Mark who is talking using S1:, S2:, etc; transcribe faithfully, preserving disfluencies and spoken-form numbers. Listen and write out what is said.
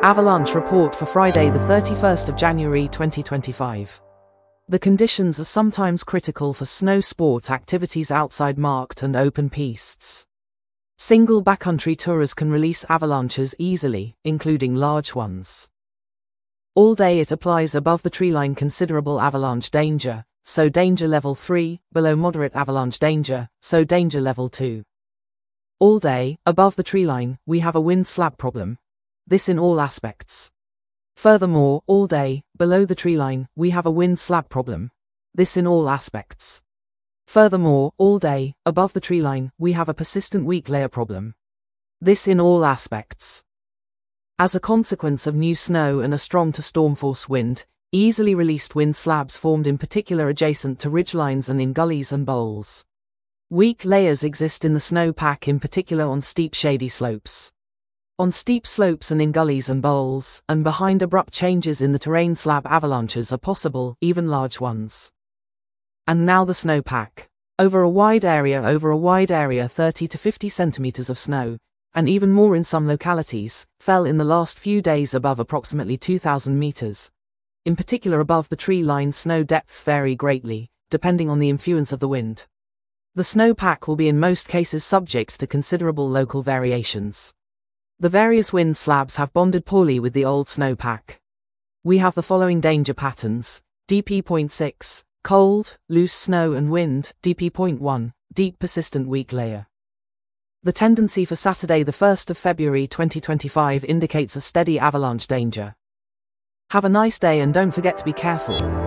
S1: Avalanche report for Friday the thirty-first of January twenty twenty-five. The conditions are sometimes critical for snow sport activities outside marked and open pistes. Single backcountry tourers can release avalanches easily, including large ones. All day it applies above the treeline considerable avalanche danger, so danger level three, below moderate avalanche danger, so danger level two. All day, above the treeline, we have a wind slab problem. This in all aspects. Furthermore, all day, below the treeline, we have a wind slab problem. This in all aspects. Furthermore, all day, above the treeline, we have a persistent weak layer problem. This in all aspects. As a consequence of new snow and a strong to storm force wind, easily released wind slabs formed in particular adjacent to ridgelines and in gullies and bowls. Weak layers exist in the snow pack, in particular on steep shady slopes. On steep slopes and in gullies and bowls, and behind abrupt changes in the terrain, slab avalanches are possible, even large ones. And now the snow pack. Over a wide area, over a wide area thirty to fifty centimeters of snow, and even more in some localities, fell in the last few days above approximately two thousand meters. In particular above the tree line, snow depths vary greatly, depending on the influence of the wind. The snow pack will be in most cases subject to considerable local variations. The various wind slabs have bonded poorly with the old snow pack. We have the following danger patterns: D P zero point six, cold, loose snow and wind; D P zero point one, deep persistent weak layer. The tendency for Saturday the first of February twenty twenty-five indicates a steady avalanche danger. Have a nice day and don't forget to be careful.